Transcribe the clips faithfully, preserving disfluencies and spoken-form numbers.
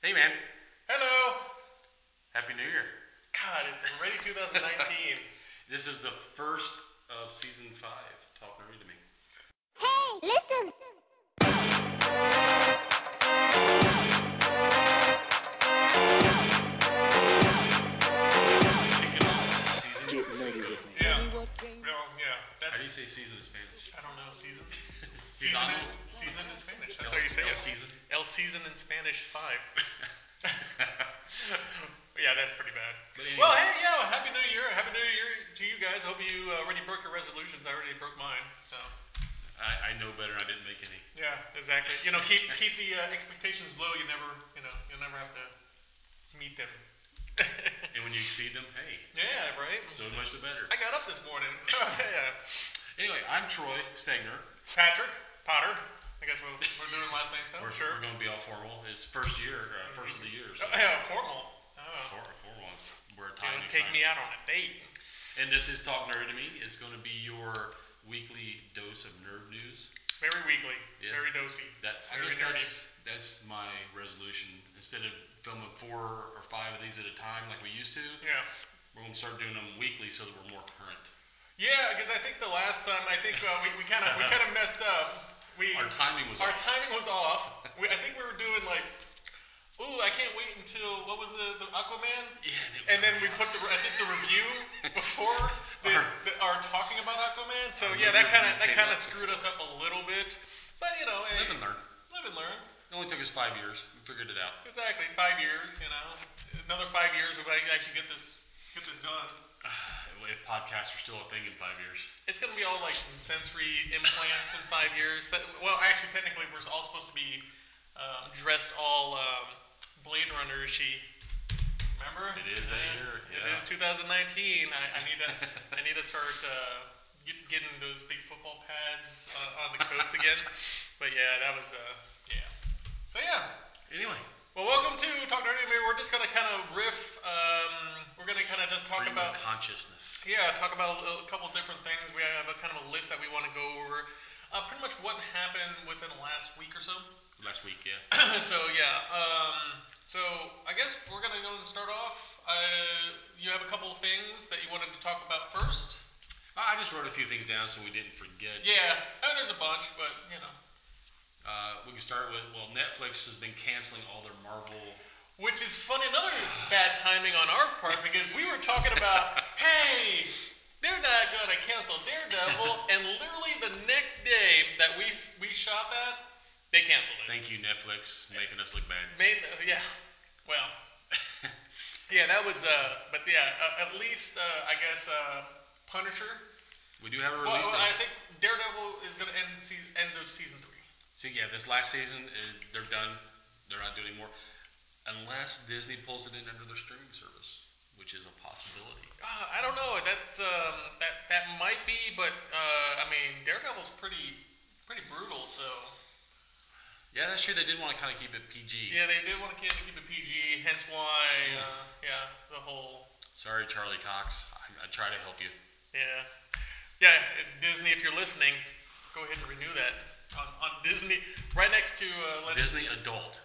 Hey, man. Hello. Happy New Year. God, it's already two thousand nineteen. This is the first of season five. Talk Nerdy to Me. Hey, listen. Kicking off season. Get nerdy with me. Yeah. Well, yeah. How do you That's. say season in Spanish? I don't know. Season. Season. In, Season. season in Spanish. That's El- how you say El it. season. El season in Spanish five. Yeah, that's pretty bad. But anyway. Well, hey, yeah. Happy New Year. Happy New Year to you guys. Hope you uh, already broke your resolutions. I already broke mine. So. I, I know better. I didn't make any. Yeah, exactly. You know, keep keep the uh, expectations low. You never, you know, you'll never have to meet them. And when you exceed them, hey, Yeah, right. so much the better. I got up this morning. Yeah. Anyway, I'm Troy Stegner. Patrick Potter. I guess we're, we're doing last name stuff. We're, Sure. we're going to be all formal. It's first year, uh, first of the year. So Oh, yeah, formal. it's Oh. for, formal. We're You time wanna next take time. me out on a date. And this is Talk Nerdy to Me. It's going to be your weekly dose of nerd news. Very weekly. Yeah. Very dosy. That I Very guess nerdy. that's that's my resolution. Instead of filming four or five of these at a time like we used to, Yeah. we're going to start doing them weekly so that we're more current. Yeah, because I think the last time I think uh, we we kind of we kind of messed up. We Our timing was our off. timing was off. We, I think we were doing like, ooh, I can't wait until what was the, the Aquaman? Yeah, and, it was And then we like, put the I think the review before the, Our- the, our talking about Aquaman. So Our yeah, that movie kind of review that came kind of out screwed us up a little bit. But you know, hey, live and learn. live and learn. It only took us five years. We figured it out. Exactly, five years. You know, another five years we might actually get this get this done. If podcasts are still a thing in five years. It's gonna be all like sensory implants in five years. That, well, actually, technically, we're all supposed to be um, dressed all um, Blade Runner-ishy. Remember? It is that year, It yeah. is two thousand nineteen. I, I need to. I need to start uh, get, getting those big football pads uh, on the coats again. But yeah, that was uh, yeah. So yeah. Anyway, Well, welcome to Talk Dirty to Me. We're just gonna kind of riff. Um, we're gonna kind of just talk stream about. of consciousness. Yeah, talk about a, a couple different things. We have a kind of a list that we want to go over. Uh, pretty much what happened within the last week or so. Last week, yeah. So yeah, um, so I guess we're gonna go and start off. Uh, you have a couple of things that you wanted to talk about first. I just wrote a few things down so we didn't forget. Yeah, uh, there's a bunch, but you know, Uh, we can start with, well, Netflix has been canceling all their Marvel. which is funny. Another bad timing on our part because we were talking about, hey, they're not gonna cancel Daredevil, and literally the next day that we we shot that, they canceled it. Thank you, Netflix, making us look bad. Made, uh, yeah, well, yeah, that was, uh, but yeah, uh, at least uh, I guess uh, Punisher. We do have a Well, release well, I date. think Daredevil is gonna end season, end of season three. So yeah, this last season, uh, they're done. They're not doing anymore. Unless Disney pulls it in under their streaming service, which is a possibility. Uh, I don't know. That's um, that that might be, but uh, I mean, Daredevil's pretty pretty brutal. So Yeah, that's true. They did want to kind of keep it P G. yeah, they did want to keep keep it P G. Hence why, uh, yeah, the whole Sorry, Charlie Cox. I, I try to help you. yeah, yeah. Disney, if you're listening, go ahead and renew that on, on Disney, right next to uh, let Disney adult.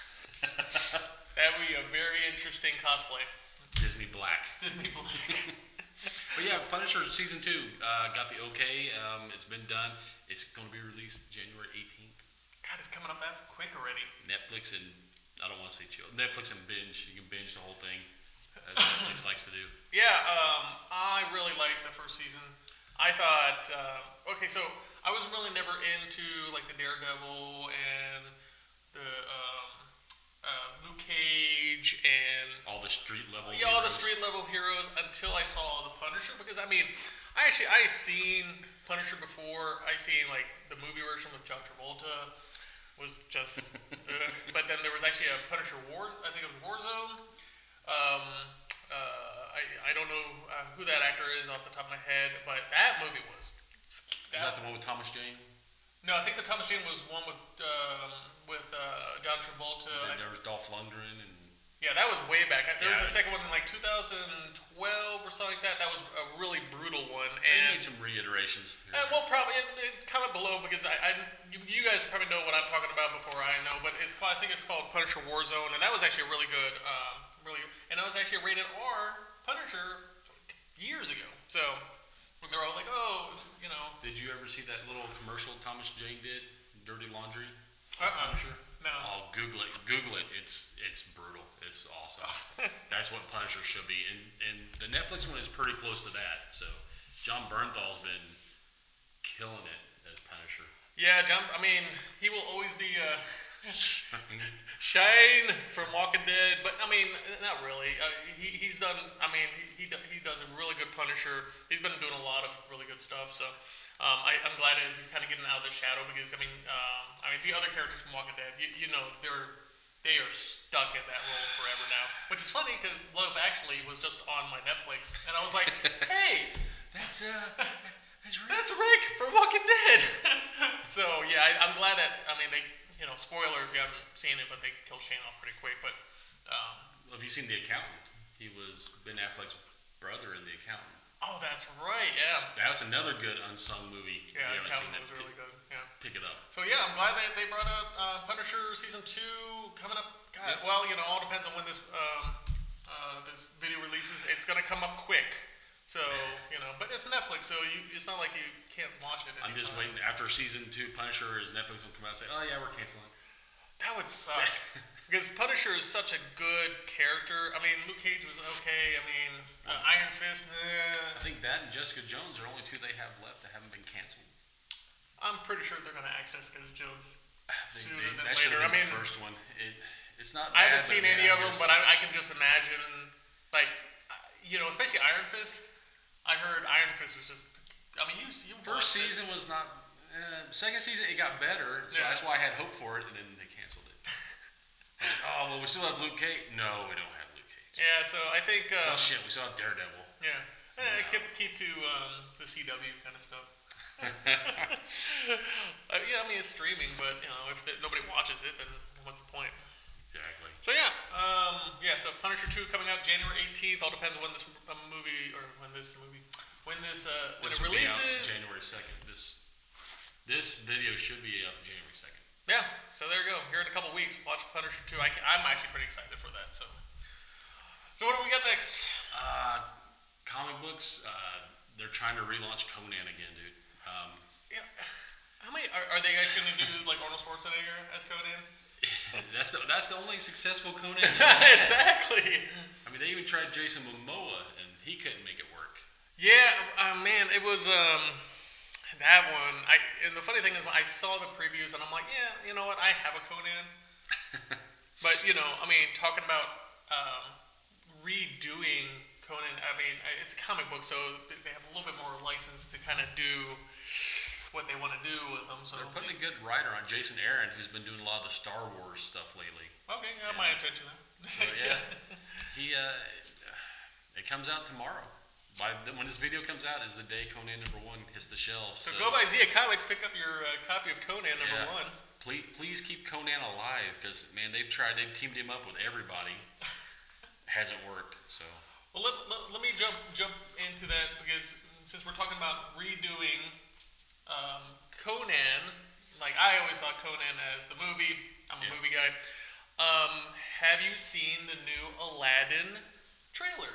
that would be a very interesting cosplay. Disney Black. Disney Black. But yeah, Punisher season two uh, got the okay. Um, it's been done. It's going to be released January eighteenth. God, it's coming up that quick already. Netflix and I don't want to say chill. Netflix and binge. You can binge the whole thing, as Netflix likes to do. Yeah, um, I really liked the first season. I thought, um, okay, so I was really never into like the Daredevil and the um, uh, Luke Cage and All the street level. yeah, all the heroes. street level heroes until I saw the Punisher. Because I mean, I actually I seen Punisher before. I seen like the movie version with John Travolta was just, uh, but then there was actually a Punisher War. I think it was Warzone. Um, uh, I, I don't know uh, who that actor is off the top of my head, but that movie was. Is that the one with Thomas Jane? No, I think the Thomas Jane was one with um, with uh, John Travolta. Then there was Dolph Lundgren and Yeah, that was way back. There was Yeah. a second one in like two thousand twelve or something like that. That was a really brutal one. They And made some reiterations. here Uh, and well, probably it, it, comment below because I, I you, you guys probably know what I'm talking about before I know, but it's called I think it's called Punisher Warzone, and that was actually a really good, um, really, and that was actually a rated R Punisher years ago. So when they're all like, oh, you know, there. Did you ever see that little commercial Thomas Jane did, Dirty Laundry? uh, uh Punisher. no, Oh, Google it. Google it. It's it's brutal. It's awesome. That's what Punisher should be. And and the Netflix one is pretty close to that. So John Bernthal's been killing it as Punisher. yeah, John. I mean, he will always be uh, Shane from Walking Dead, but I mean, not really. Uh, he, he's done. I mean, he, he do- he does a really good Punisher. He's been doing a lot of really good stuff. So um, I, I'm glad that he's kind of getting out of the shadow because I mean, um, I mean, the other characters from Walking Dead, you, you know, they're they are stuck in that role forever now. Which is funny because Love Actually was just on my Netflix, and I was like, hey, That's uh, that's Rick. that's Rick from Walking Dead. So yeah, I, I'm glad that I mean they, you know, spoiler if you haven't seen it, but they kill Shane off pretty quick. But um, Well, have you seen The Accountant? He was Ben Affleck's brother in The Accountant. oh, that's right, yeah, That's another good unsung movie. If yeah, you haven't seen Accountant it, was really good. Yeah. pick it up. So yeah, I'm glad that they brought out uh, Punisher season two coming up. God, Yep. well, you know, all depends on when this um, uh, this video releases. It's gonna come up quick. So you know, but it's Netflix, so you, it's not like you can't watch it. I'm just anytime. waiting after season two Punisher is Netflix will come out and say, oh yeah, we're canceling. That would suck. Because Punisher is such a good character. I mean, Luke Cage was okay. I mean, uh, Iron Fist, I nah. think that and Jessica Jones are only two they have left that haven't been canceled. I'm pretty sure they're going to access Jessica Jones They- sooner they- than that should later. have I been mean, the first one. It, it's not. I bad, haven't seen but any man, of them, just- but I, I can just imagine, like, uh, you know, especially Iron Fist. I heard Iron Fist was just. I mean, you you first watched it. season was not. Uh, second season it got better, so Yeah. that's why I had hope for it, and then they canceled it. Like, oh well, we still have Luke Cage. No, we don't have Luke Cage. Yeah, so I think. Um, Oh shit, we still have Daredevil. Yeah. Eh, No. keep keep to um, the C W kind of stuff. uh, yeah, I mean it's streaming, but you know if the, nobody watches it, then what's the point? Exactly. So yeah, um, yeah. So Punisher two coming out January eighteenth. All depends on when this um, movie or when this movie when this uh, when This it will be out releases. January second. This this video should be up January second. Yeah. So there you go. Here in a couple weeks, watch Punisher two. I can, I'm actually pretty excited for that. So. So what do we got next? Uh, comic books. Uh, they're trying to relaunch Conan again, dude. Um, Yeah. How many are, are they actually going to do like Arnold Schwarzenegger as Conan? that's the that's the only successful Conan. Exactly. I mean, they even tried Jason Momoa, and he couldn't make it work. Yeah, uh, man, it was um, that one. I and the funny thing is, I saw the previews and I'm like, yeah, you know what? I have a Conan, but you know, I mean, talking about um, redoing Conan. I mean, it's a comic book, so they have a little bit more license to kind of do what they want to do with them. So They're putting a good writer on, Jason Aaron, who's been doing a lot of the Star Wars stuff lately. okay, got Yeah. my attention then. So yeah, he uh, it comes out tomorrow. By the, when this video comes out, is the day Conan number one hits the shelves. So, go by Zia Comics, pick up your uh, copy of Conan number Yeah. one. Please, please keep Conan alive, because man, they've tried, they've teamed him up with everybody. Hasn't worked. So Well, let, let, let me jump jump into that because since we're talking about redoing um, Conan, like I always thought Conan as the movie. I'm a Yeah. movie guy. Um, have you seen the new Aladdin trailer?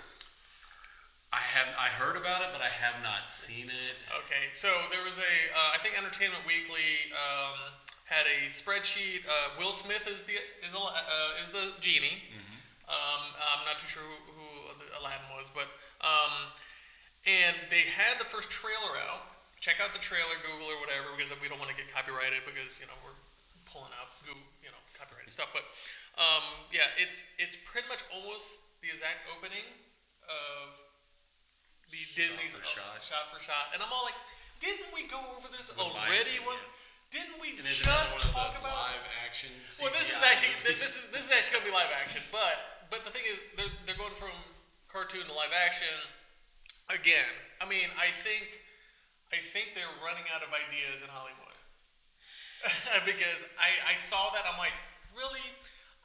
I have I heard about it, but I have not seen it. Okay, so there was a uh, I think Entertainment Weekly um, had a spreadsheet. Uh, Will Smith is the is Ala- uh, is the genie. Um, I'm not too sure who, who Aladdin was, but um, and they had the first trailer out. Check out the trailer, Google or whatever, because we don't want to get copyrighted because you know we're pulling out Google, you know, copyrighted stuff. But um, yeah, it's it's pretty much almost the exact opening of the Shot Disney's for uh, shot. shot for shot, and I'm all like, didn't we go over this The Lion already? King, One, yeah. didn't we And is just another one talk of the about? live action? Well, this is C G I actually movies. this is this is actually gonna be live action, but but the thing is, they're they're going from cartoon to live action again. I mean, I think I think they're running out of ideas in Hollywood because I I saw that I'm like, really.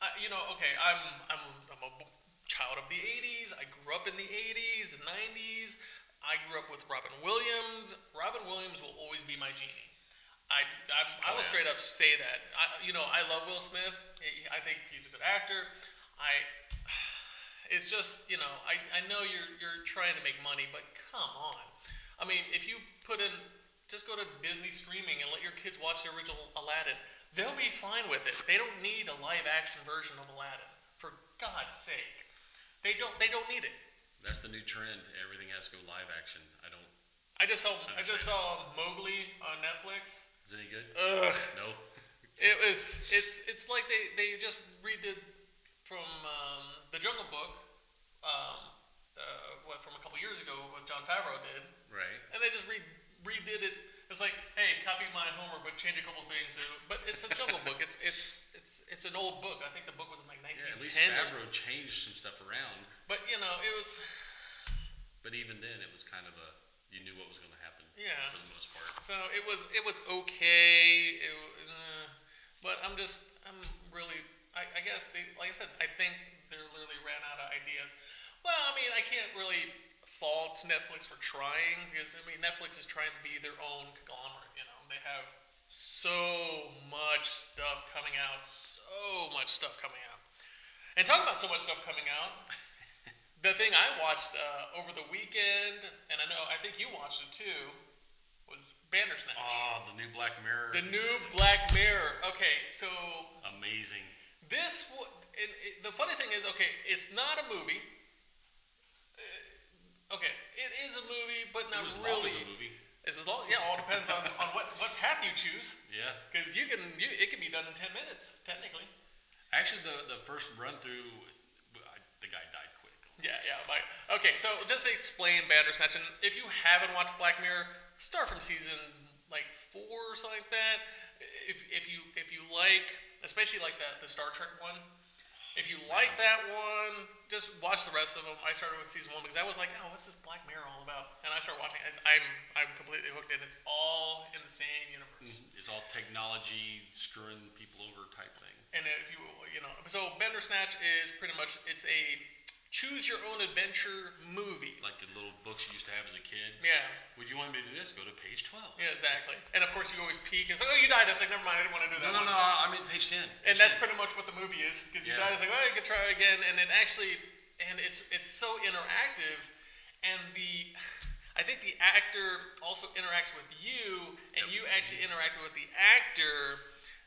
I, you know, okay, I'm I'm I'm a b- child of the eighties. I grew up in the eighties and nineties. I grew up with Robin Williams. Robin Williams will always be my genie. I, I, I Oh will yeah. straight up say that. I, you know, I love Will Smith. He- I think he's a good actor. I, it's just, you know, I, I know you're you're trying to make money, but come on. I mean, if you put in, just go to Disney streaming and let your kids watch the original Aladdin. They'll be fine with it. They don't need a live action version of Aladdin. For God's sake, they don't. They don't need it. That's the new trend. Everything has to go live action. I don't. I just saw. I just Understand. saw Mowgli on Netflix. Is it any good? Ugh. No. It was. It's. It's like they. They just redid from um, the Jungle Book. Um, uh, what from a couple years ago? What John Favreau did, Right. and they just re, redid it. It's like, hey, copy my Homer, but change a couple things. uh, But it's a Jungle Book. It's. It's. It's. It's an old book. I think the book was in like Yeah. nineteen At least tens. Or, Favreau changed some stuff around, but you know, it was. but even then, it was kind of a you knew what was going to happen Yeah. for the most part. So it was it was okay, it, uh, but I'm just I'm really I, I guess they like I said I think they literally ran out of ideas. Well, I mean I can't really fault Netflix for trying because I mean Netflix is trying to be their own conglomerate. You know they have so much stuff coming out, so much stuff coming out, and talk about so much stuff coming out. The thing I watched uh, over the weekend, and I know I think you watched it too, was Bandersnatch. Oh, the new Black Mirror. The new Black Mirror. Okay, so Amazing. this, w- and it, the funny thing is, okay, it's not a movie. Uh, okay, it is a movie, but It not was long really. as a movie. It's as long. Yeah, all depends on, on what, what path you choose. Yeah. Because you can, you, it can be done in ten minutes, technically. Actually, the the first run through, I, the guy died quick. Yeah, yeah. Like, okay, so just to explain Bandersnatch, and if you haven't watched Black Mirror, start from season like four or something like that. If if you if you like, especially like that the Star Trek one, if you like that one, just watch the rest of them. I started with season one because I was like, oh, what's this Black Mirror all about? And I started watching it. I'm I'm completely hooked in. It's all in the same universe. It's all technology screwing people over type thing. And if you you know, so Bandersnatch is pretty much it's a choose your own adventure movie. Like the little books you used to have as a kid. Yeah, Would you want me to do this? Go to page twelve. yeah, exactly. And of course, you always peek and say, "Oh, you died." I was like, "Never mind, I didn't want to do that." No, no, one. no. I'm in page ten. And Page that's ten. pretty much what the movie is because you Yeah. died. It's like, "Oh, you can try again," and it actually, and it's it's so interactive, and the. I think the actor also interacts with you, and Yep. you actually interact with the actor.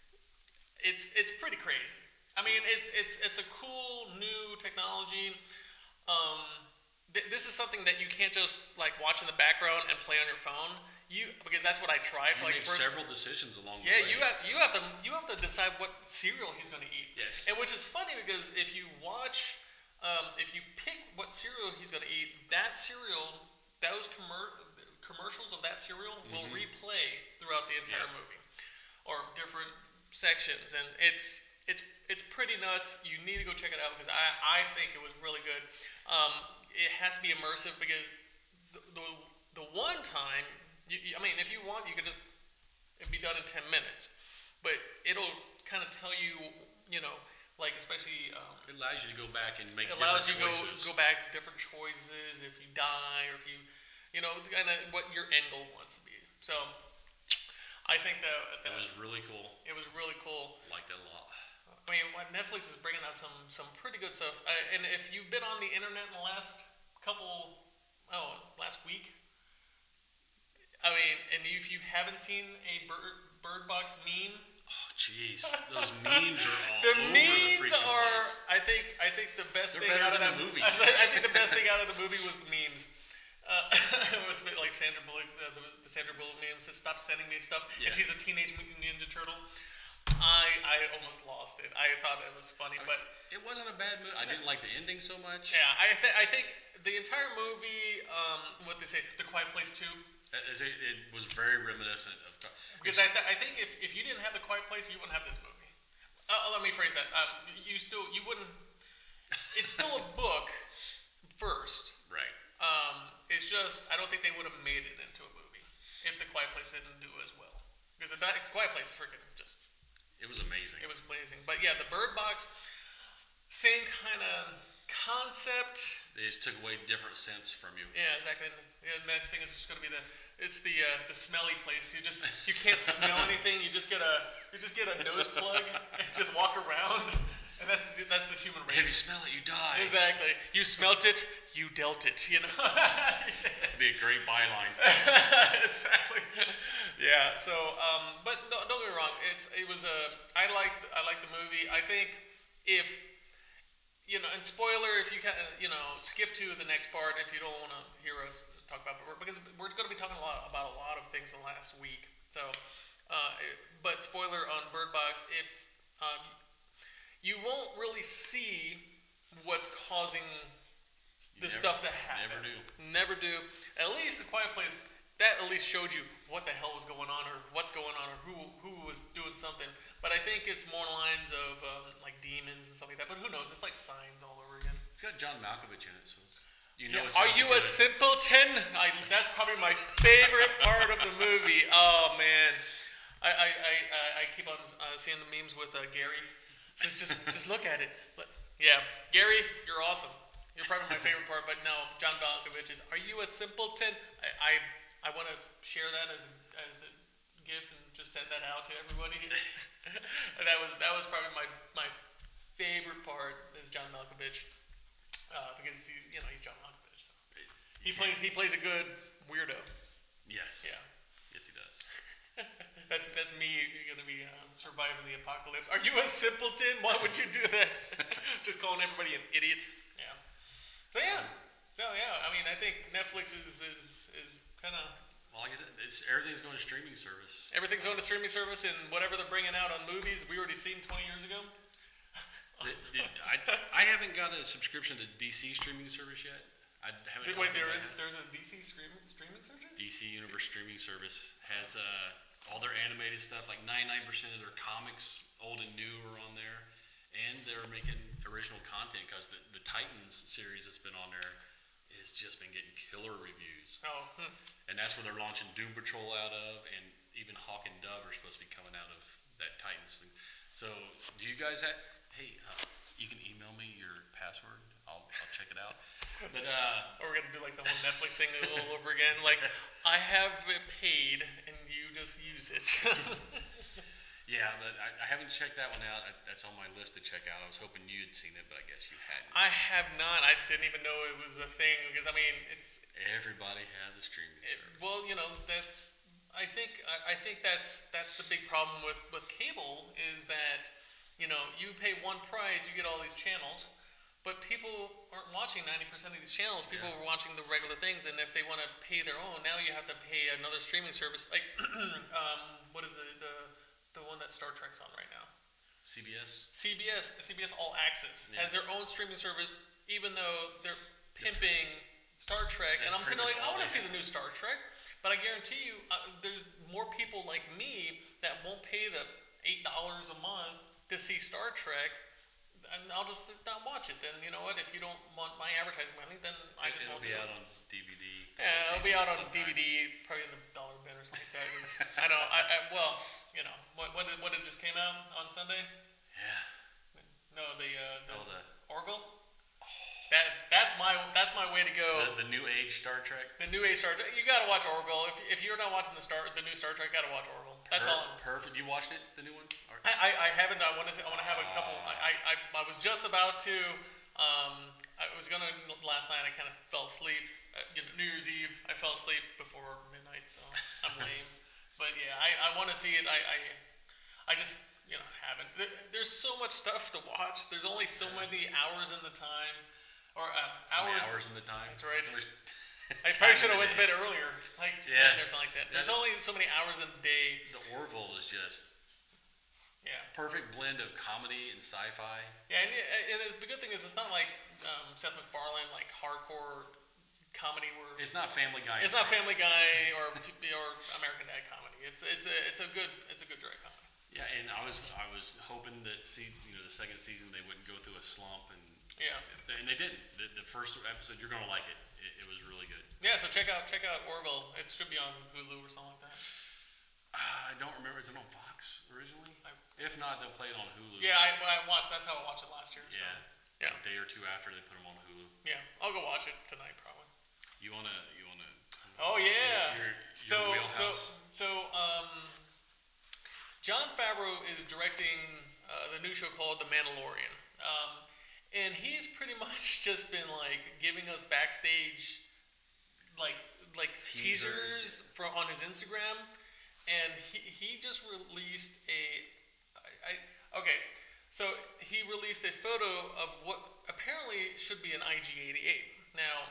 It's it's pretty crazy. I mean, it's it's it's a cool new technology. Um, th- this is something that you can't just like watch in the background and play on your phone. You because that's what I tried You for like make the first. several decisions along Yeah, the way. you have you have to you have to decide what cereal he's going to eat. Yes. And which is funny because if you watch, um, if you pick what cereal he's going to eat, that cereal, those commer- commercials of that cereal will replay throughout the entire Yeah. movie, or different sections, and it's it's it's pretty nuts. You need to go check it out because I I think it was really good. Um, it has to be immersive because the the, the one time, you, you- I mean, if you want, you can just it'd be done in ten minutes, but it'll kind of tell you, you know, like especially. Um, It allows you to go back and make it allows you different to choices. go go back different choices if you die or if you, you know, kind of what your end goal wants to be. So, I think that, that It was really cool. it was really cool. Liked it a lot. I mean, what Netflix is bringing out some some pretty good stuff. Uh, and if you've been on the internet in the last couple, oh, last week, I mean, and if you haven't seen a bird, bird box meme, Oh, jeez. Those memes are all the over the memes freaking are. place. I think I think the best They're thing better out of than that the movie. I, I think the best thing out of the movie was the memes. Uh, it was a bit like Sandra Bullock, uh, the, the Sandra Bullock meme says, "Stop sending me stuff," Yeah. and she's a teenage mutant ninja turtle. I I almost lost it. I thought it was funny, I mean, but it wasn't a bad movie. I didn't like the ending so much. yeah, I th- I think the entire movie, um, what they say, The Quiet Place two. It, it, it was very reminiscent of. Because I, th- I think if, if you didn't have The Quiet Place, you wouldn't have this movie. Uh, let me phrase that. Um, you still you wouldn't. It's still a book first. Right. Um, it's just I don't think they would have made it into a movie if The Quiet Place didn't do as well. Because The, the Quiet Place is freaking just It was amazing. it was amazing. But yeah, the Bird Box. same kind of concept. They just took away different scents from you. Yeah, exactly. And the next thing is just going to be the it's the uh, the smelly place. You just you can't smell anything. You just get a you just get a nose plug and just walk around. And that's that's the human If you race. smell it, you die. Exactly. You smelt it. You dealt it. You know. That'd be a great byline. Exactly. Yeah. So, um, but no, don't get me wrong. It's it was a I like I like the movie. I think if you know, and spoiler, if you can, you know, skip to the next part if you don't want to hear us talk about, but we're, because we're going to be talking a lot about a lot of things in the last week. So, uh, but spoiler on Bird Box, if um, you won't really see what's causing the Never- stuff to happen. Never do. Never do. At least the Quiet Place that at least showed you what the hell was going on, or what's going on, or who who was doing something. But I think it's more lines of um, like demons and stuff like that. But who knows? It's like Signs all over again. It's got John Malkovich in it, so it's you know. Yeah. It's Are gonna be you a good. simpleton? I, that's probably my favorite part of the movie. Oh man, I I, I, I keep on uh, seeing the memes with uh, Gary. So just just look at it. But, yeah, Gary, you're awesome. You're probably my favorite part. But no, John Malkovich is. Are you a simpleton? I I, I want to share that as a, as a gift and just send that out to everybody. that was that was probably my my favorite part is John Malkovich. Uh, because he, you know he's John Malkovich, so he can't- plays he plays a good weirdo. Yes. Yeah, Yes, he does. that's that's me gonna be uh, surviving the apocalypse. Are you a simpleton? Why would you do that? Just calling everybody an idiot. Yeah. So yeah, so yeah. I mean, I think Netflix is is is kind of Well, like I said, it's, everything's going to streaming service. everything's going to streaming service, and whatever they're bringing out on movies, we already seen twenty years ago. Did, did, I, I haven't got a subscription to D C streaming service yet. I haven't. Wait, there anybody is has. there's a D C streaming streaming service? D C Universe streaming service has uh, all their animated stuff. Like ninety-nine percent of their comics, old and new, are on there, and they're making original content because the the Titans series that's been on there has just been getting killer reviews. Oh, hmm. And that's where they're launching Doom Patrol out of, and even Hawk and Dove are supposed to be coming out of that Titans thing. So, do you guys have? Hey, uh, you can email me your password. I'll I'll check it out. But uh, Or we're gonna do like the whole Netflix thing all over again. Like, I have it paid and you just use it. yeah, but I, I haven't checked that one out. I, that's on my list to check out. I was hoping you had seen it, but I guess you hadn't. I have not. I didn't even know it was a thing because I mean, it's Everybody has a streaming it, service. well, you know, that's. I think I, I think that's that's the big problem with with cable is that you know you pay one price, you get all these channels. But people aren't watching ninety percent of these channels. People Yeah. are watching the regular things, and if they want to pay their own, now you have to pay another streaming service. Like, um, what is the, the the one that Star Trek's on right now? C B S. C B S, C B S All Access Yeah. has their own streaming service, even though they're pimping Star Trek. That's And I'm pretty sitting there much like, I all want to they see the new Star Trek, but I guarantee you, uh, there's more people like me that won't pay the eight dollars a month to see Star Trek. And I'll just not watch it. Then you know what? If you don't want my advertising money, then I just It'll won't be do out it. on D V D. Yeah, it'll be out on sometime. D V D, probably in the dollar bin or something like that. 'Cause I know. I, I well, you know, what what did, what did just came out on Sunday? Yeah. No, the uh, the Oh, the Orville. That that's my that's my way to go. the, the new age Star Trek. The new age Star Trek. You gotta watch Orville. If, if you're not watching the Star the new Star Trek, gotta watch Orville. That's Per- all. I'm, Perfect. You watched it, the new one? Or- I, I, I haven't. I want to. I want to have a couple. I, I I was just about to. Um, I was gonna last night. I kind of fell asleep. Uh, you know, New Year's Eve. I fell asleep before midnight, so I'm lame. But yeah, I, I want to see it. I, I I just you know haven't. There, there's so much stuff to watch. There's only so many hours in the time, or uh, So many hours. hours in the time. That's right. So much I time probably in should have the went to day. bed earlier, like ten Yeah. or something like that. There's Yeah. only so many hours in a day. The Orville is just Yeah. perfect blend of comedy and sci-fi. Yeah, and, and the good thing is it's not like um, Seth MacFarlane, like hardcore comedy where It's not Family Guy. in it's not space. Family Guy or or American Dad comedy. It's it's a it's a good it's a good dry comedy. Yeah, and I was I was hoping that see you know the second season they wouldn't go through a slump and Yeah. and they didn't. The, the first episode you're gonna like it. it. It was really good. Yeah. So check out check out Orville. It should be on Hulu or something like that. Uh, I don't remember. Is it on Fox originally? I, If not, they'll play it on Hulu. yeah, I, I watched. That's how I watched it last year. So. Yeah. Yeah. A day or two after they put them on Hulu. Yeah, I'll go watch it tonight probably. You wanna, you wanna. Oh yeah. Your, your, your so wheelhouse. so so um, Jon Favreau is directing uh, the new show called The Mandalorian, um, and he's pretty much just been like giving us backstage like like teasers, teasers from on his Instagram, and he he just released a I, I okay. So he released a photo of what apparently should be an I G eighty-eight. Now,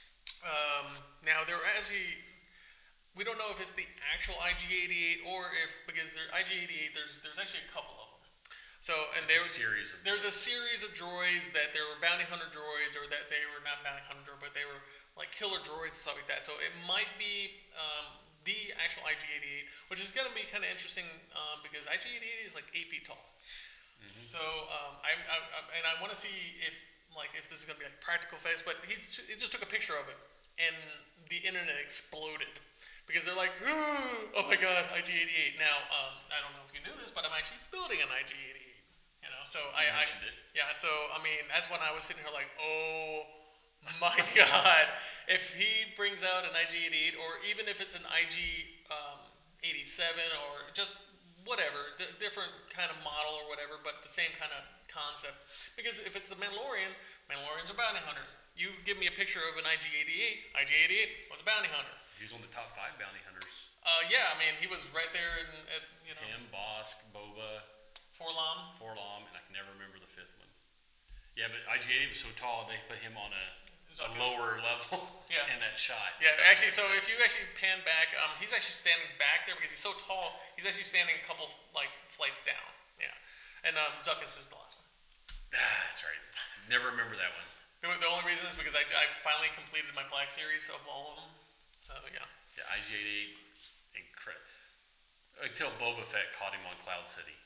um, now there actually we don't know if it's the actual I G eighty-eight or if because there I G eighty-eight there's there's actually a couple of them. So and it's there a series of there's droids. a series of droids that there were bounty hunter droids or that they were not bounty hunter but they were like killer droids and stuff like that. So it might be um, the actual I G eighty-eight, which is going to be kind of interesting um, because I G eighty-eight is like eight feet tall. Mm-hmm. So um, I, I, I and I want to see if like if this is going to be like practical effects, but he, he just took a picture of it and the internet exploded because they're like, oh my god, I G eighty-eight. Now um, I don't know if you knew this, but I'm actually building an I G eighty-eight. You know, so you I, mentioned I it. yeah. So I mean, that's when I was sitting here like, oh my god, if he brings out an I G eighty-eight or even if it's an I G um, eighty-seven or just whatever, d- different kind of model or whatever, but the same kind of concept. Because if it's the Mandalorian, Mandalorians are bounty hunters. You give me a picture of an I G eighty-eight, I G eighty-eight was a bounty hunter. He was on the top five bounty hunters. Uh, yeah, I mean, he was right there in, at, you know. Him, Bosk, Boba. Forlom. Forlom, and I can never remember the fifth one. Yeah, but I G eighty was so tall, they put him on a, a lower level yeah. in that shot. Yeah, actually, so if you actually pan back, um, he's actually standing back there because he's so tall, he's actually standing a couple, like, flights down. Yeah. And um, Zuckuss is the last one. Ah, that's right. Never remember that one. The, the only reason is because I, I finally completed my Black Series of all of them. So, yeah. Yeah, I G eighty-eight, incredible. Until Boba Fett caught him on Cloud City.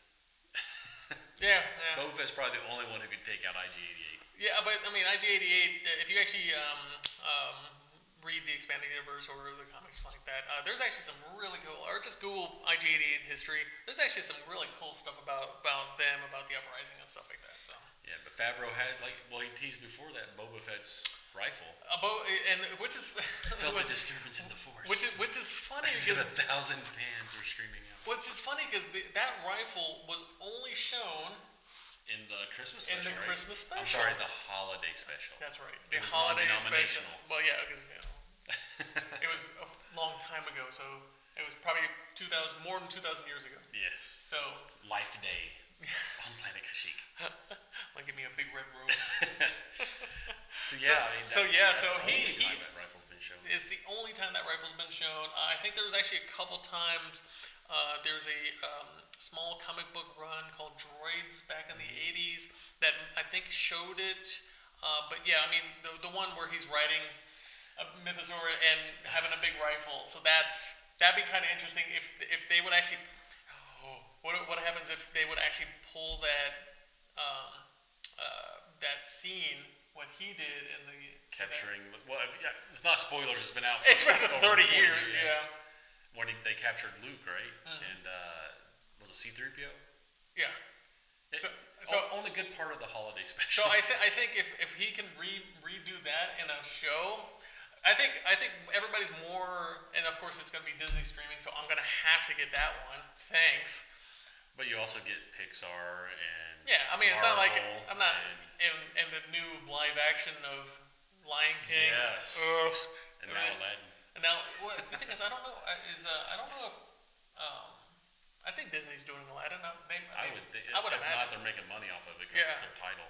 Yeah, yeah. Boba Fett's probably the only one who could take out I G eighty-eight. Yeah, but, I mean, I G eighty-eight, if you actually um, um, read the Expanded Universe or the comics like that, uh, there's actually some really cool, or just Google I G eighty-eight history, there's actually some really cool stuff about, about them, about the Uprising and stuff like that, so. Yeah, but Favreau had, like, well, he teased before that Boba Fett's rifle. About, and which is I felt a disturbance in the force. Which is which is funny because because a thousand fans were screaming out. Which is funny because that rifle was only shown in the Christmas in special. the right? Christmas special. I'm sorry, the holiday special. That's right. It The was holiday special. non-denominational. Well, yeah, because you know, it was a long time ago, so it was probably two thousand, more than two thousand years ago. Yes. So life today on planet Kashyyyk. Want to give me a big red robe? So yeah, so, I mean, that, so yeah, that's so the he only he time that rifle's been shown. It's the only time that rifle's been shown. Uh, I think there was actually a couple times. Uh, there's a um, small comic book run called Droids back in the eighties that I think showed it. Uh, but yeah, I mean the the one where he's riding a mythosaur and having a big rifle. So that's that'd be kind of interesting if if they would actually. Oh, what what happens if they would actually pull that um, uh, that scene? What he did in the capturing. That, well, if, yeah, it's not spoilers. It's been out. For it's been thirty years. years Yeah. When he, they captured Luke, right? Mm-hmm. And uh, was it C three P O? Yeah. It, so, so only good part of the holiday special. So I think I think if, if he can re- redo that in a show, I think I think everybody's more, and of course it's going to be Disney streaming, so I'm going to have to get that one. Thanks. But you also get Pixar and yeah, I mean, it's not like I'm not and, in, in the new live action of Lion King. Yes. Ugh. And now Aladdin. And now, well, the thing is, I don't know. Is uh, I don't know if um, I think Disney's doing Aladdin. They, they, I would. Think, I would if imagine. not, they're making money off of it because yeah. it's their title.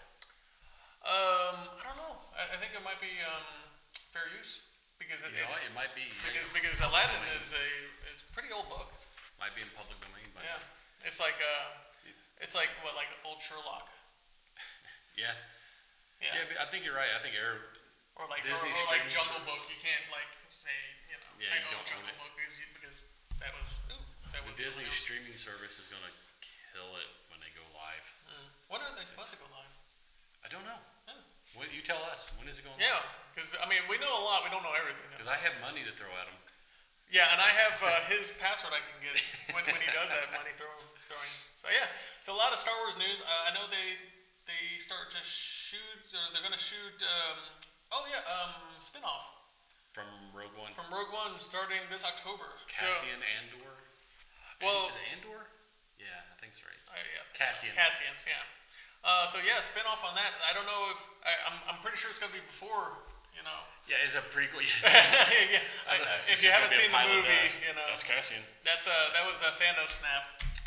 Um, I don't know. I, I think it might be um, fair use because it, you know, it's it might be because because Aladdin domain. is a is a pretty old book. Might be in public domain. By yeah, now. It's like uh, it's like what like old Sherlock. yeah. Yeah. Yeah, but I think you're right. I think Air, or like Disney or, or like Jungle service. Book. You can't like say you know yeah, I you own don't Jungle own Book because you, because that was ooh, that the was Disney streaming service is gonna kill it when they go live. Mm. When are they supposed to go live? I don't know. Yeah. When, you tell us. When is it going yeah, live? Yeah, because I mean we know a lot. We don't know everything. Because I have money to throw at him. Yeah, and I have uh, his password I can get when, when he does that money throw, throwing. So yeah, it's a lot of Star Wars news. Uh, I know they they start to shoot, or they're gonna shoot. Um, oh yeah, um, spinoff From Rogue One. from Rogue One starting this October. Cassian Andor. Well, is it Andor? Yeah, I think it's right. So, uh, yeah, I think Cassian. So. Cassian, yeah. Uh, so yeah, spinoff on that. I don't know if I, I'm. I'm pretty sure it's gonna be before. You know. Yeah, it's a prequel. yeah. I, It's if just you gonna haven't be a seen the pile of movie, dust. you know That's Cassian. that's a that was a Thanos snap.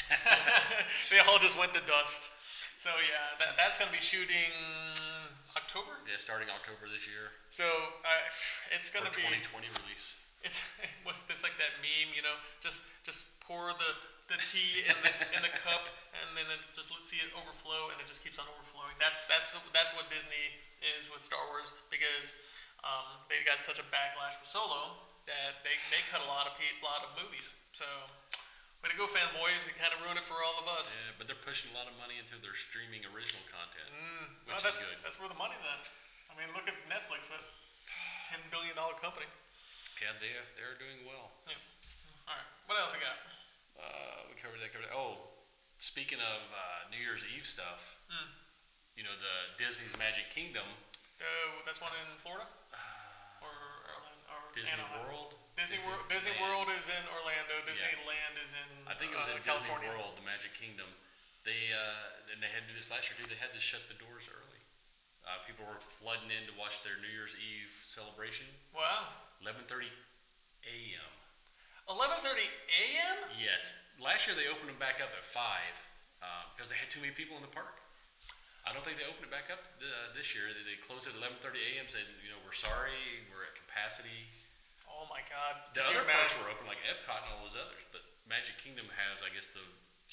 They all just went to dust. So yeah, that, that's gonna be shooting October. Yeah, starting October this year. So uh, it's For gonna be. twenty twenty release. It's it's like that meme, you know. Just just pour the, the tea in the in the cup, and then it just let's see it overflow, and it just keeps on overflowing. That's that's that's what Disney is with Star Wars, because um, they got such a backlash with Solo that they, they cut a lot of pe- lot of movies. So way to go, fanboys! You kind of ruined it for all of us. Yeah, but they're pushing a lot of money into their streaming original content, Mm, which well, that's is good. that's where the money's at. I mean, look at Netflix, a ten billion dollar company. Yeah, they they're doing well. Yeah. All right. What else we got? Uh, we covered that. Covered that. Oh, speaking of uh, New Year's Eve stuff, Mm. you know the Disney's Magic Kingdom, Uh, that's one in Florida, uh, or or, or Disney Anaheim? World. Disney World. Disney Disneyland. World is in Orlando. Disneyland is in. I think it was uh, in California. Disney World, the Magic Kingdom. They uh, and they had to do this last year too. They had to shut the doors early. Uh, people were flooding in to watch their New Year's Eve celebration. Wow. eleven thirty a.m. eleven thirty a.m. Yes. Last year they opened them back up at five um, because they had too many people in the park. I don't think they opened it back up uh, this year. They, they closed it at eleven thirty a.m. Said, you know, we're sorry, we're at capacity. Oh my God. The Did you other parks imagine- were open, like Epcot and all those others, but Magic Kingdom has, I guess, the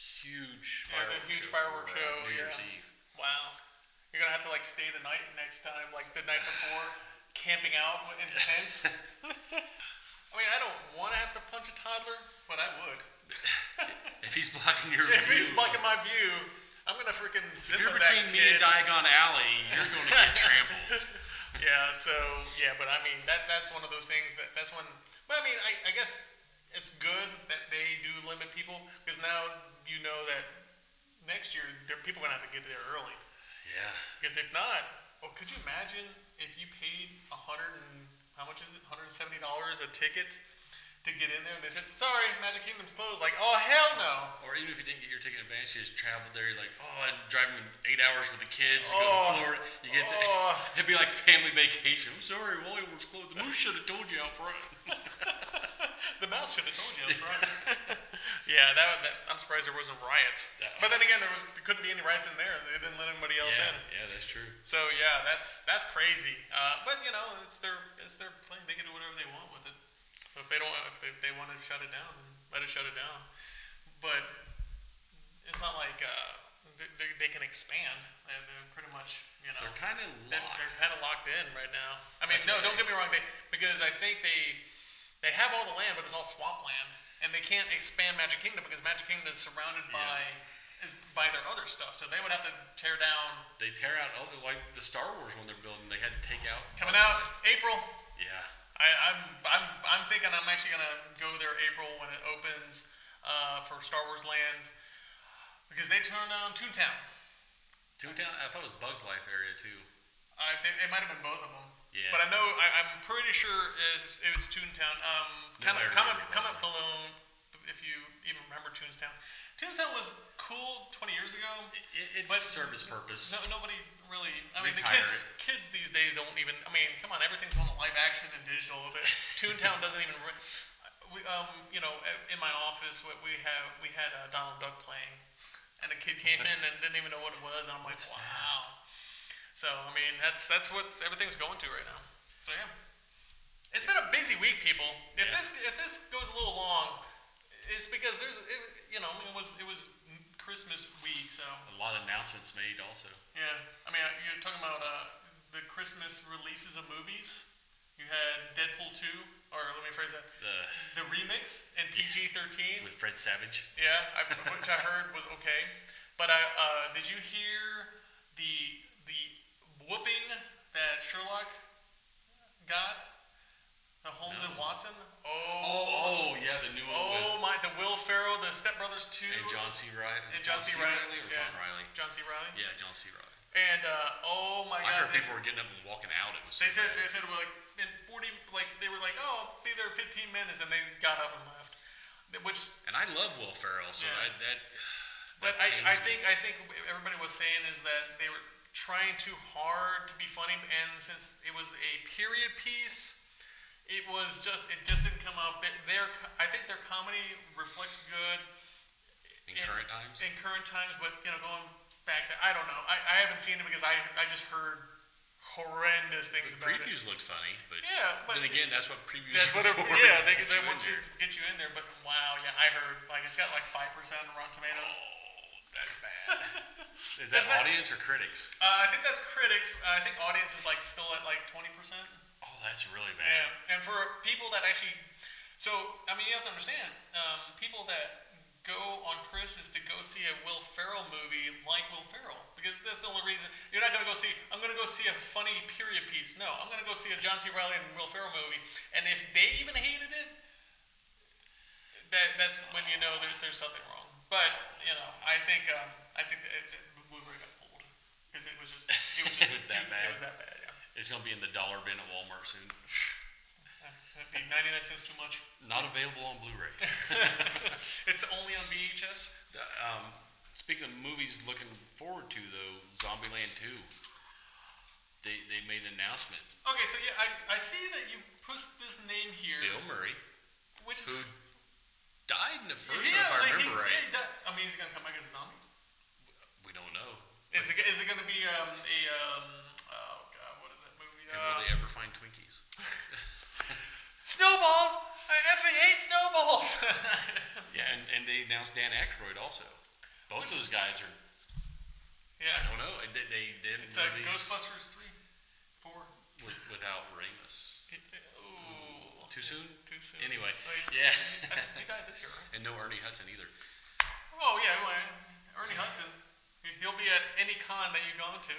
huge Yeah, the fireworks huge show fireworks for, uh, show, New Year's yeah. Eve. Wow. You're gonna have to like stay the night next time, like the night before, camping out in tents. I mean, I don't want to have to punch a toddler, but I would. If he's blocking your If view, he's blocking my view, I'm gonna freaking if zip you're with between that me kid and just- Diagon Alley, you're going to get trampled. Yeah, so yeah, but I mean that that's one of those things that that's when. But I mean, I, I guess it's good that they do limit people, because now you know that next year there people are gonna have to get there early. Yeah. Because if not, oh, could you imagine if you paid a hundred and how much is it? One hundred and seventy dollars a ticket to get in there, and they said, "Sorry, Magic Kingdom's closed." Like, oh hell no! Or even if you didn't get your ticket in advance, you just traveled there. You're like, oh, I'm driving eight hours with the kids to go Oh, to Florida. You get there, oh. it'd be like family vacation. I'm sorry, Wally was closed. The moose should have told you out front. The mouse should have told you up front. Yeah, that, would- that I'm surprised there wasn't riots. Yeah. But then again, there was there couldn't be any riots in there. They didn't let anybody else yeah, in. yeah, that's true. So yeah, that's that's crazy. Uh, but you know, it's their it's their plane. They can do whatever they want with it. So if they don't, if they, they want to shut it down, then let it shut it down. But it's not like uh, they, they, they can expand. They're, they're pretty much, you know, They're kind of they're, locked. they're kind of locked in right now. I mean, That's no, why- don't get me wrong. They because I think they they have all the land, but it's all swamp land, and they can't expand Magic Kingdom because Magic Kingdom is surrounded Yeah. by is by their other stuff. So they would have to tear down. They tear out, oh, like the Star Wars one they're building. They had to take out. Coming Bugs out Life. April. Yeah. I, I'm I'm I'm thinking I'm actually gonna go there April when it opens uh, for Star Wars Land, because they turned on Toontown. Toontown. I thought it was Bugs Life area too. I think it might have been both of them. Yeah. But I know I, I'm pretty sure it's, it was Toontown. Um, comment, Nobody comment, remembers comment Bugs below if you even remember Toontown. Toontown was cool twenty years ago. It, it But served its purpose. No, nobody really. I mean, the Retire kids, kids these days don't even. I mean, come on, everything's going to live action and digital. The, Toontown doesn't even. Re- we, um, you know, in my office, what we have, we had uh, Donald Duck playing, and a kid came in and didn't even know what it was, and I'm like, What's wow. So I mean, that's that's what everything's going to right now. So yeah, it's been a busy week, people. If Yeah. this if this goes a little long, it's because there's it, you know I mean, it was it was Christmas week, so A lot of announcements made also. yeah. I mean, you're talking about uh, the Christmas releases of movies. You had Deadpool two, or let me phrase that, The the remix in P G thirteen. with Fred Savage. Yeah, I, which I heard was okay. But I uh, did you hear the the whooping that Sherlock got? The Holmes No. and Watson. Oh, Oh, yeah, the new one oh my! The Will Ferrell, the Step Brothers two, with and John C. Riley. and John C. Riley, or yeah. John Riley? John C. Riley. Yeah, John C. Riley. And uh, oh my I god, heard they, people were getting up and walking out. It was so they said bad. they said well, like in forty, like they were like, oh, I'll be there in fifteen minutes, and they got up and left. Which, And I love Will Ferrell, so Yeah. I, that. but that I, I pains me. think I think everybody was saying is that they were trying too hard to be funny, and since it was a period piece, it was just it just didn't come off. Their, their I think their comedy reflects good in current times. in current times, but you know, going back there, I don't know. I, I haven't seen it because I I just heard horrendous things The about it. previews looked funny, but Yeah, but then again, that's what previews that's are what. for. It, yeah, to they, get they you want in to there. get you in there. But wow, yeah, I heard like it's got like five percent on Rotten Tomatoes. Oh, that's bad. Is that Isn't that- audience or critics? Uh, I think that's critics. Uh, I think audience is like still at like twenty percent. Oh, that's really bad. Yeah, and for people that actually, so I mean, you have to understand, um, people that go on Chris is to go see a Will Ferrell movie like Will Ferrell because that's the only reason. You're not going to go see. I'm going to go see a funny period piece. No, I'm going to go see a John C. Reilly and Will Ferrell movie. And if they even hated it, that that's when you know there, there's something wrong. But you know, I think um, I think the, the Blu-ray got pulled because it was just it was just It was that too- bad? It was that bad. Yeah. It's going to be in the dollar bin at Walmart soon. That'd be ninety-nine cents too much. Not available on Blu-ray. It's only on V H S. um, speaking of movies, looking forward to though, Zombieland two. They they made an announcement. Okay, so yeah, I, I see that you put this name here, Bill Murray, which is who died in the first yeah, one, if I like, remember he, right. yeah, he died. I mean, is he gonna come back as a zombie? We don't know. Is it is it gonna be um, a um, oh god, what is that movie? And Uh, will they ever find Twinkies? Snowballs! I effing hate snowballs! Yeah, and, and they announced Dan Aykroyd also. Both Which- those guys are. yeah, I don't know. They they didn't it's like release Ghostbusters three, four. with, without Ramus. Ooh, Too soon. too soon. Anyway, Like, yeah, he died this year, right? and no Ernie Hudson either. Oh yeah, well, Ernie Hudson. He'll be at any con that you've gone to.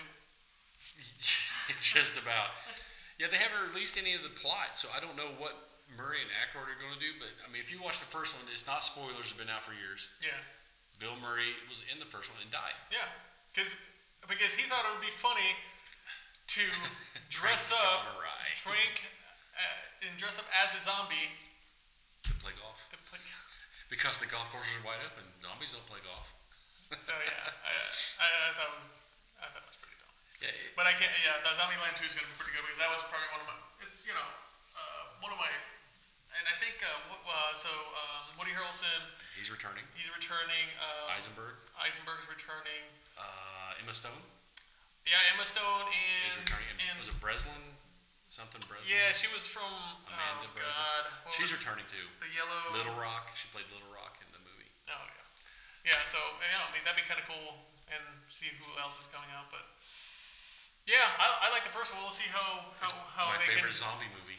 It's just about. Yeah, they haven't released any of the plot, so I don't know what Murray and Aykroyd are going to do. But I mean, if you watch the first one, it's not spoilers. Have been out for years. Yeah. Bill Murray was in the first one and died. Yeah, because because he thought it would be funny to dress Frank up, Murray prank, uh, and dress up as a zombie. to play golf To play. because the golf courses are wide open. Zombies don't play golf. So yeah, I, I, I thought it was I thought it was pretty dumb. Yeah, it- But I can't. Yeah, the Zombieland two is going to be pretty good because that was probably one of my. It's you know uh, one of my. And I think uh, what, uh, so um, Woody Harrelson, he's returning. he's returning. Um, Eisenberg, Eisenberg's returning. uh, Emma Stone Yeah, Emma Stone and is returning. and Was it Breslin? Something Breslin. yeah, she was from Amanda oh Breslin. God, what She's was returning too. the yellow Little Rock. She played Little Rock in the movie. Oh yeah, yeah. So you know, I mean, that'd be kind of cool and see who else is coming out. But yeah, I, I like the first one. We'll see how how, It's how my they favorite can. zombie movie.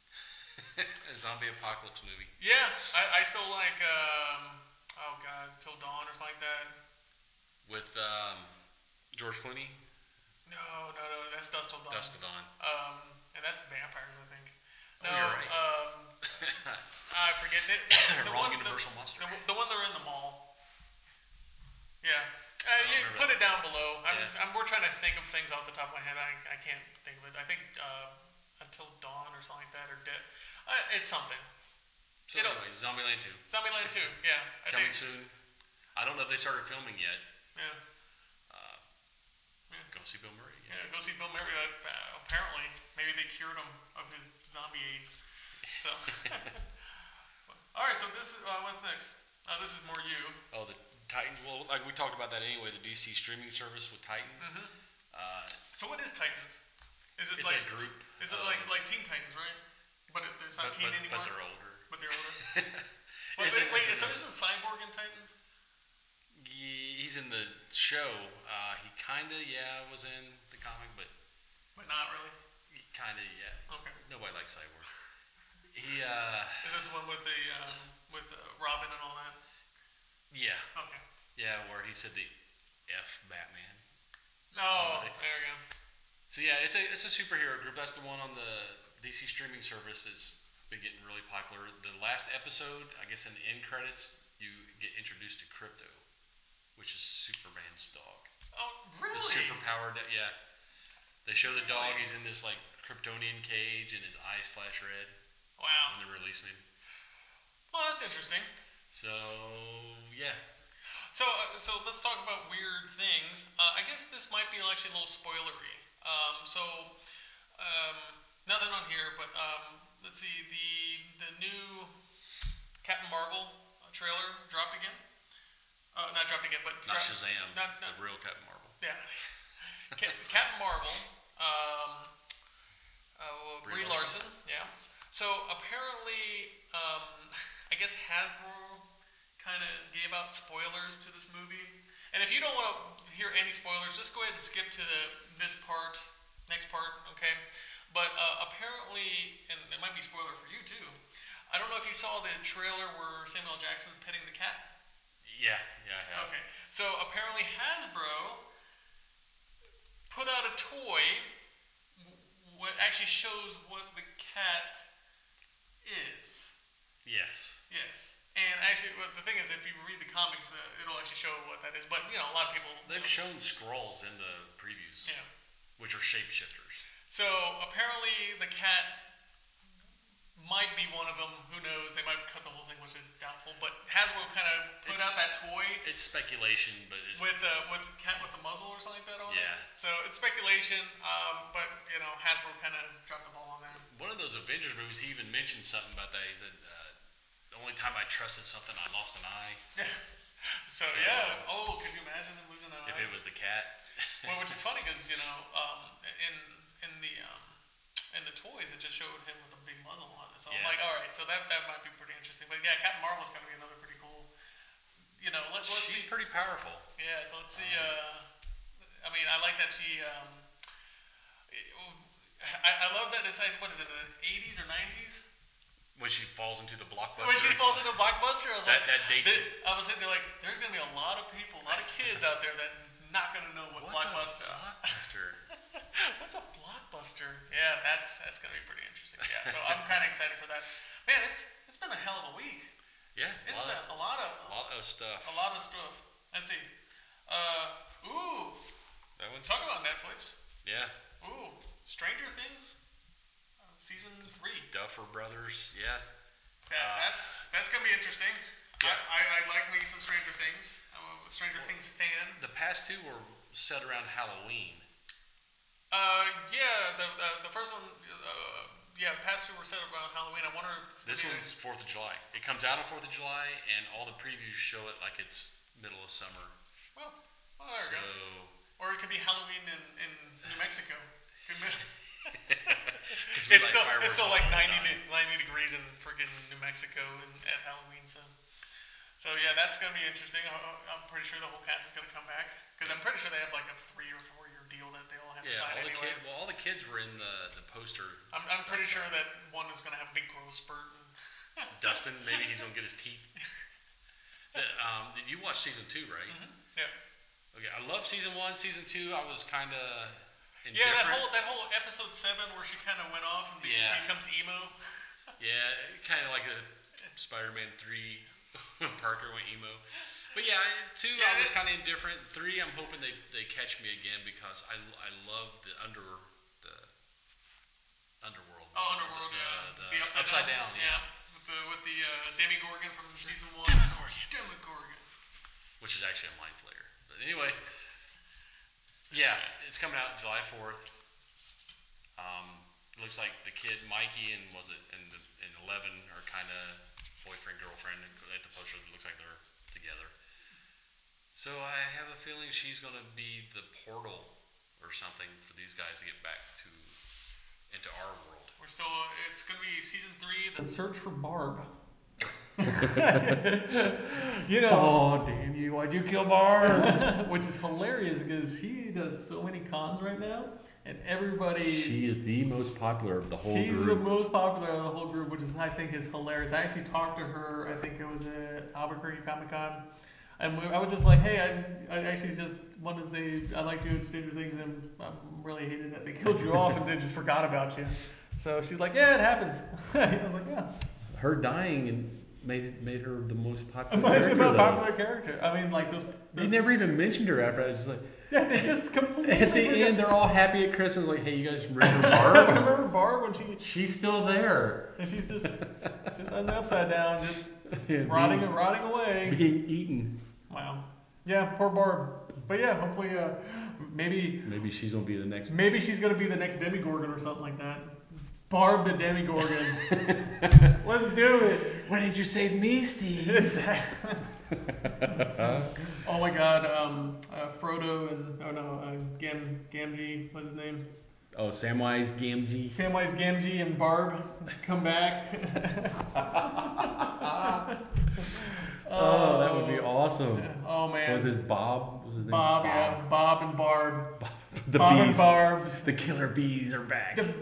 A zombie apocalypse movie. Yeah, I, I still like um oh God, Till Dawn or something like that. With um, George Clooney, No, no, no, that's Dust Till Dawn. Dust to Dawn. Um, and that's vampires, I think. Oh, No, you're right. um, I forget it. The Wrong one, Universal the, Monster. The, the one they're in the mall. Yeah. Uh, don't you remember put that. it down below. I'm, Yeah. I'm, we're trying to think of things off the top of my head. I, I can't think of it. I think uh, Until Dawn or something like that, or Dead. Uh, it's something. So It'll- anyway, Zombieland two Zombieland two. Yeah. I coming think. soon. I don't know if they started filming yet. Yeah. Uh, Yeah. Go see Bill Murray. Yeah. Go see Bill Murray. Uh, apparently, maybe they cured him of his zombie AIDS. So. All right. So this. Uh, what's next? Uh, this is more you. Oh, the Titans. Well, like we talked about that anyway. The D C streaming service with Titans. Mhm. Uh, So what is Titans? Is it It's a like group Is it of- like like Teen Titans, right? But it, it's not but, teen but, anymore. but they're older. But they're older. Wait, Is it- wait, is it so the- isn't Cyborg in Titans? He- He's in the show. Uh, he kind of, yeah, was in the comic, but But not really. he kind of, yeah. Okay. Nobody likes Cyborg. He, uh, Is this the one with the um, with uh, Robin and all that? yeah, Okay. yeah, where he said the F Batman. Oh, they- there we go. So yeah, it's a it's a superhero group. That's the one on the D C streaming service. It's been getting really popular. The last episode, I guess, in the end credits, you get introduced to Crypto, which is Superman's dog. Oh, really? The super powered, yeah. They show the dog. Really? He's in this like Kryptonian cage, and his eyes flash red Wow. when they're releasing him. Well, that's interesting. So yeah, So, uh, so let's talk about weird things. Uh, I guess this might be actually a little spoilery. Um, so, um, nothing on here, but um, let's see. The the new Captain Marvel uh, trailer dropped again. Uh, not dropped again, but not dro- Shazam, Not, not, the real Captain Marvel. yeah. Ca- Captain Marvel. Um, uh, Brie Brie Larson. Larson. Yeah. So apparently, um, I guess Hasbro kind of gave out spoilers to this movie. And if you don't want to hear any spoilers, just go ahead and skip to the this part, next part, okay? But uh, apparently, and it might be spoiler for you too. I don't know if you saw the trailer where Samuel Jackson's petting the cat. Yeah, yeah, I have. Okay, so apparently Hasbro put out a toy what actually shows what the cat is. Yes. Yes. And actually, well, the thing is, if you read the comics, uh, it'll actually show what that is. But, you know, a lot of people... They've you know, shown scrolls in the previews, Yeah. which are shapeshifters. So, apparently, the cat might be one of them. Who knows? They might cut the whole thing, which is doubtful. But Hasbro kind of put It's- out that toy It's speculation, but it's with uh, with the cat with the muzzle or something like that on it. Yeah. So, it's speculation, um, but, you know, Hasbro kind of dropped the ball on that. one of those Avengers movies. He even mentioned something about that. He said, uh, "The only time I trusted something, I lost an eye." So, So- yeah. Oh, could you imagine him losing an If eye? it was the cat, Well, which is funny because you know, um, in in the um, in the toys, it just showed him with a big muzzle on it. So I'm Yeah. like, all right, so that that might be pretty interesting. But yeah, Captain Marvel's going to be another pretty cool. You know, let, let's she's see. pretty powerful. Yeah, so let's see. Uh, I mean, I like that she. Um, I, I love that it's like what is it, the eighties or nineties? When she falls into the blockbuster. When she falls into Blockbuster, I was That- like, that dates th- it. I was sitting there like, there's gonna be a lot of people, a lot of kids out there that's not gonna know what What's Blockbuster. a blockbuster? What's a Blockbuster? Yeah, that's that's gonna be pretty interesting. Yeah, so I'm kind of excited for that. Man, it's it's been a hell of a week. Yeah, It's a lot, been a lot of a lot of stuff. a lot of stuff. Let's see. Uh, ooh, That one. talk about Netflix. Yeah, Ooh, Stranger Things, uh, season three. Duffer Brothers. Yeah, That, Uh, that's that's gonna be interesting. Yeah. I, I, I like me some Stranger Things. I'm a Stranger Things fan. the past two were set around Halloween. Uh, yeah, the the, the first one, uh, yeah, the past two were set around Halloween. I wonder if it's This gonna be- one's Fourth of July. It comes out on Fourth of July, and all the previews show it like it's middle of summer. Well, well, there So we go. Or it could be Halloween in, in New Mexico. Could be- 'cause we it's like still fireworks it's still all like the ninety, time. de- ninety degrees in freaking New Mexico in, at Halloween. So, so yeah, that's gonna be interesting. I, I'm pretty sure the whole cast is gonna come back because I'm pretty sure they have like a three or four year deal that they all have to Yeah, sign all the anyway. kid, well, all the kids were in the the poster. I'm, I'm pretty That's sure all. that one is gonna have a big growth spurt. And Dustin, maybe he's gonna get his teeth. The, um, you watched season two, right? yeah. Okay, I love season one. Season two, I was kind of indifferent. Yeah, that whole that whole episode seven where she kind of went off and be, Yeah. becomes emo. Yeah, kind of like a Spider-Man three. Parker went emo. But yeah, two Yeah, I was it- kind of indifferent. Three, I'm hoping they, they catch me again because I, I love the under the underworld. Oh, The- Underworld, the, yeah. the, The upside, down. yeah. With the with the uh, Demogorgon from season one. Demogorgon. Demogorgon. Which is actually a mind flayer. But anyway, yeah, it's coming out July fourth. Um, looks like the kid Mikey and was it and the and Eleven are kind of boyfriend girlfriend. At the poster, it looks like they're together. So I have a feeling she's gonna be the portal or something for these guys to get back to into our world. We're still. It's gonna be season three. The search for Barb. You know, Oh, damn you. Why'd you kill Barb? which is hilarious because he does so many cons right now, and everybody. She is the most popular of the whole she's group. the most popular of the whole group, which is I think is hilarious. I actually talked to her. I think it was at Albuquerque Comic Con, and we, I was just like, "Hey, I, just, I actually just want to say I like doing Stranger Things, and I'm really hated that they killed you off and they just forgot about you." So she's like, "Yeah, it happens." I was like, "Yeah." Her dying and made made her the most popular Amazing character. about though. popular character. I mean, like those. They those never even mentioned her after. I was just like, Yeah, they just completely. At the forgot. end, they're all happy at Christmas. Like, hey, you guys remember I Barb? remember Barb when she She's still there. and she's just just on the upside down, just Yeah, rotting being, rotting away. being eaten. Wow. Yeah, poor Barb. But yeah, hopefully, uh, maybe Maybe she's gonna be the next. maybe she's gonna be the next Demigorgon or something like that. Barb the Demigorgon. Let's do it. Why didn't you save me, Steve? Oh my God, um, uh, Frodo and oh no, uh, Gam Gamgee, what's his name? Oh, Samwise Gamgee. Samwise Gamgee and Barb come back. Oh, that would be awesome. Oh man, What was his Bob? What was his name? Bob, yeah, Bob and Barb. The Bob and bees. Barb's. The killer bees are back. The,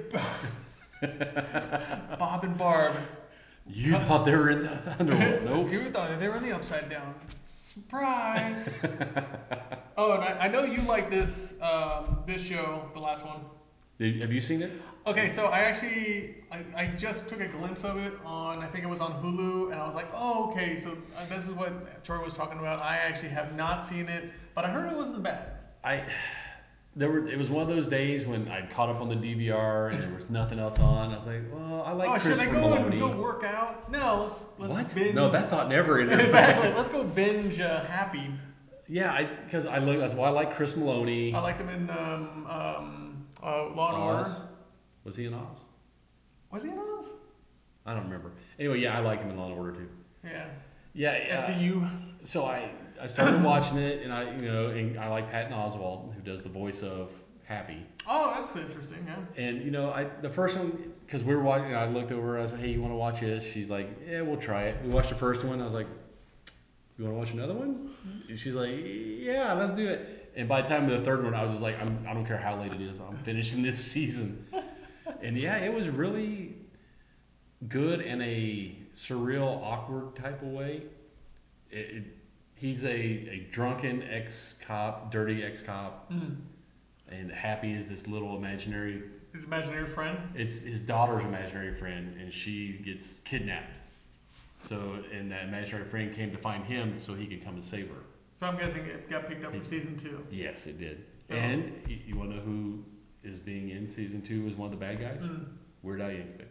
Bob and Barb. You thought they were in the underworld? Nope. You thought they were in the upside down. Surprise! Oh, and I, I know you like this um, this show, the last one. Did, have you seen it? Okay, so I actually I, I just took a glimpse of it on I think it was on Hulu, and I was like, oh, okay, so uh, this is what Troy was talking about. I actually have not seen it, but I heard it wasn't bad. I there were. It was one of those days when I caught up on the D V R and there was nothing else on. I was like, well, I like oh, should I Christopher go Meloni. and go work out? No, let's let's What? binge. No, that thought never entered. exactly. Let's go binge uh, Happy. Yeah, I because I look. That's why I like Chris Maloney. I liked him in um, um, uh, Law and Order. Oz. Was he in Oz? Was he in Oz? I don't remember. Anyway, yeah, I like him in Law and Order too. Yeah. Yeah, S yeah. V U. So I, I started watching it, and I you know and I like Patton Oswalt, who does the voice of Happy. Oh, that's interesting. Yeah. And you know, I the first one because we were watching, I looked over. I was like, "Hey, you want to watch this?" She's like, "Yeah, we'll try it." We watched the first one. I was like, "You want to watch another one?" And she's like, "Yeah, let's do it." And by the time of the third one, I was just like, I'm, "I don't care how late it is. I'm finishing this season." And yeah, it was really good in a surreal, awkward type of way. It, it, he's a, a drunken ex-cop, dirty ex-cop, Mm. and Happy is this little imaginary. His imaginary friend. It's his daughter's imaginary friend, and she gets kidnapped. So, and that imaginary friend came to find him so he could come and save her. So I'm guessing it got picked up for season two. Yes, it did. So- And you, you want to know who is being in season two as one of the bad guys? Mm. Weird Al Yankovic.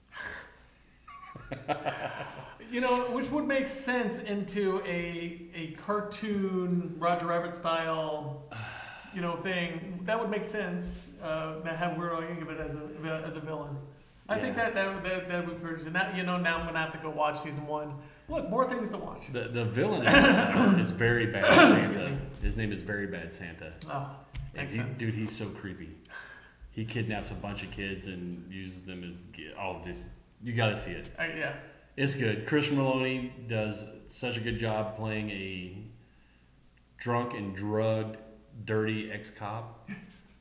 You know, which would make sense into a a cartoon Roger Rabbit style, you know, thing. That would make sense. Uh, that have Weird Al Yankovic as a as a villain. I think Yeah. that that that, that would be now. You know, now I'm gonna have to go watch season one. Look, more things to watch. The the villain is, is very bad Santa. His name is Very Bad Santa. Oh, And makes he, sense. dude, he's so creepy. He kidnaps a bunch of kids and uses them as oh, just you got to see it. I, yeah. It's good. Chris Maloney does such a good job playing a drunk and drugged, dirty ex-cop.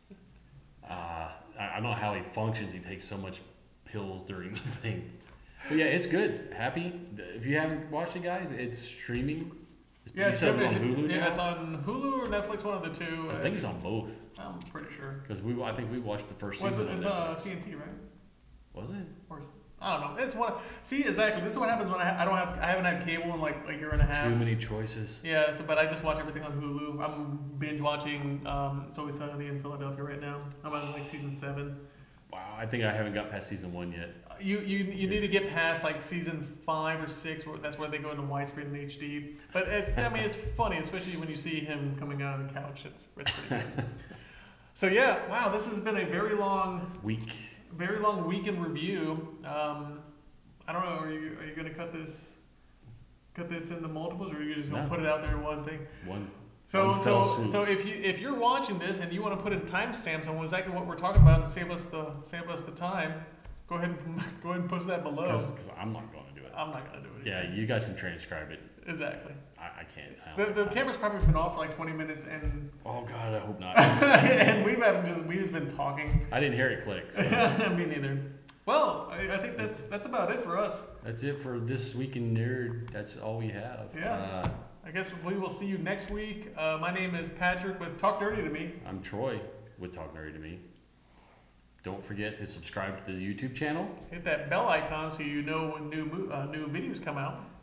Uh, I, I don't know how he functions. He takes so much pills during the thing. But yeah, it's good. Happy. If you haven't watched it, guys, it's streaming. Yeah, You it's, said it was on good. Hulu Yeah, now? it's on Hulu or Netflix, one of the two. I think it's on both I'm pretty sure. because we. I think we watched the first Was season it? on It's Netflix. uh, T N T, right? Was it? Or is- I don't know. It's one. See, exactly. This is what happens when I, I don't have. I haven't had cable in like a year and a half. Too many choices. Yeah. So, but I just watch everything on Hulu. I'm binge watching. Um, It's Always Sunny in Philadelphia right now. I'm on like season seven. Wow, I think I haven't got past season one yet. You you you need to get past like season five or six. Where that's where they go into widescreen and H D. But it's, I mean, it's funny, especially when you see him coming out of the couch. It's it's pretty good. So yeah, wow, this has been a very long. Week. Very long week in review. Um, I don't know. Are you are you gonna cut this, cut this into multiples, or are you just gonna No. put it out there in one thing? One. So One fell so swoop. so if you if you're watching this and you want to put in timestamps on exactly what we're talking about and save us the save us the time, go ahead and go ahead and post that below. Because I'm not going to do it. I'm not gonna do it. Yeah, either. you guys can transcribe it. Exactly. I, I can't. I don't The, have the time. camera's probably been off for like twenty minutes, and Oh God, I hope not. and we've haven't just we've just been talking. I didn't hear it click. So Me neither. Well, I, I think that's that's about it for us. that's it for this week in nerd. That's all we have. Yeah. Uh, I guess we will see you next week. Uh, my name is Patrick with Talk Dirty to Me. I'm Troy with Talk Nerdy to Me. Don't forget to subscribe to the YouTube channel. Hit that bell icon so you know when new mo- uh, new videos come out.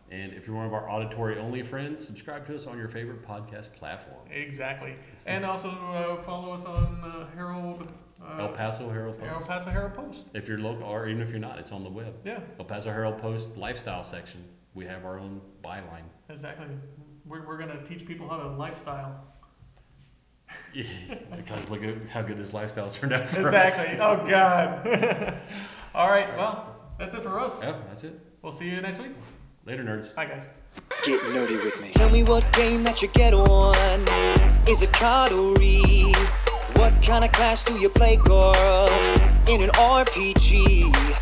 And if you're one of our auditory-only friends, subscribe to us on your favorite podcast platform. Exactly. And also uh, follow us on uh, Herald. Uh, El Paso Herald Post. El Paso Herald Post. If you're local, or even if you're not, it's on the web. Yeah. El Paso Herald Post lifestyle section. We have our own byline. Exactly. We're, we're going to teach people how to lifestyle. Yeah, because look at how good this lifestyle turned out for us. Exactly. Oh, God. All right. Well, that's it for us. Yeah, that's it. We'll see you next week. Later, nerds. Bye, guys. Get nerdy with me. Tell me what game that you get on. Is it card or read? What kind of class do you play, girl? In an R P G.